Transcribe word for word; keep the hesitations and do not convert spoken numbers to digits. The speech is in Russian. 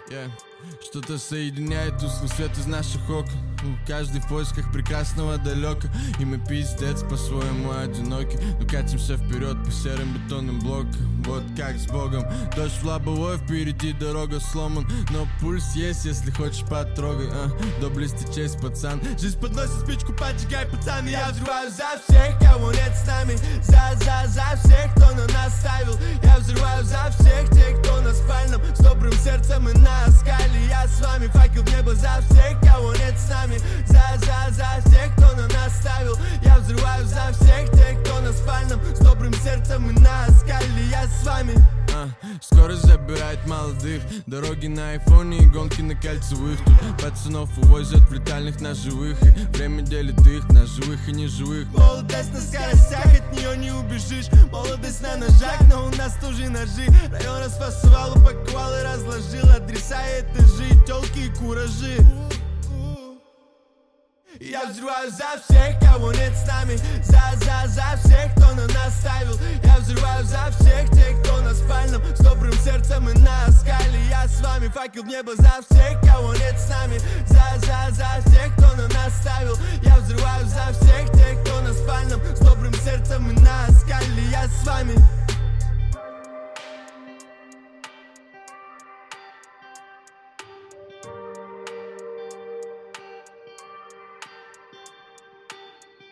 Yeah. Что-то соединяет тусклый свет из наших окон. Каждый в поисках прекрасного далека. И мы пиздец по-своему одиноки, но катимся вперед по серым бетонным блокам. Вот как с Богом. Дождь в лобовой, впереди дорога сломан, но пульс есть, если хочешь потрогай. а, Доблести честь, пацан. Жизнь подносит спичку, поджигай, пацан. И я взрываю за всех, кого нет с нами. За, за, за всех, кто на нас ставил. Я взрываю за всех тех, кто на спальном, с добрым сердцем и на скале. Я с вами, факел в небо за всех, кого нет с нами. За, за, за всех, кто на нас ставил. Я взрываю за всех тех, кто на спальном, с добрым сердцем и на скале. Я с вами. А, скорость забирает молодых, дороги на айфоне и гонки на кольцевых. Тут пацанов увозят в летальных на живых, и время делит их на живых и неживых. Молодость на скоростях, от нее не убежишь. Молодость на ножах, но у нас тоже ножи. Район расфасовал, упаковал и разложил адреса, этажи, тёлки и куражи. Я взрываю за всех, кого нет с нами. За, за, за всех, кто на нас ставил. Я взрываю за всех тех, кто на спальном, с добрым сердцем и на скале. Я с вами, факел в небо за всех, кого нет с нами. За, за, за всех, кто на нас ставил. Я взрываю за всех тех, кто на спальном, с добрым сердцем и на скале. Я с вами.